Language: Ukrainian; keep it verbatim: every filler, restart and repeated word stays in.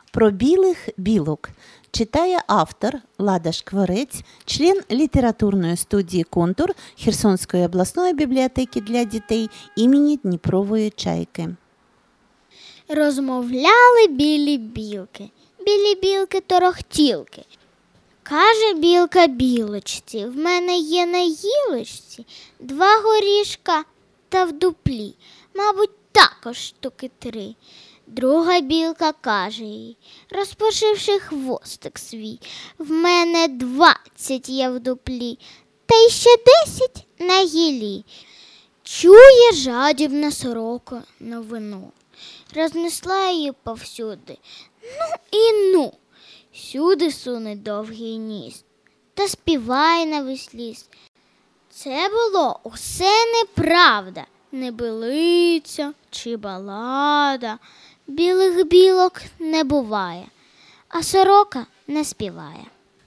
Про білих білок читає автор Лада Шкворець, член літературної студії «Контур» Херсонської обласної бібліотеки для дітей імені Дніпрової Чайки. Розмовляли білі білки, білі білки-торохтілки. Каже білка білочці: в мене є на гілочці два горішка та в дуплі, мабуть, також штуки три. Друга білка каже їй, розпушивши хвостик свій: в мене двадцять є в дуплі, та й ще десять на гілі. Чує жадібна сорока новину, рознесла її повсюди. Ну і ну, сюди суне довгий ніс та співає на весь ліс. Це було усе неправда, не билиця чи балада. Білих білок не буває, а сорока не співає.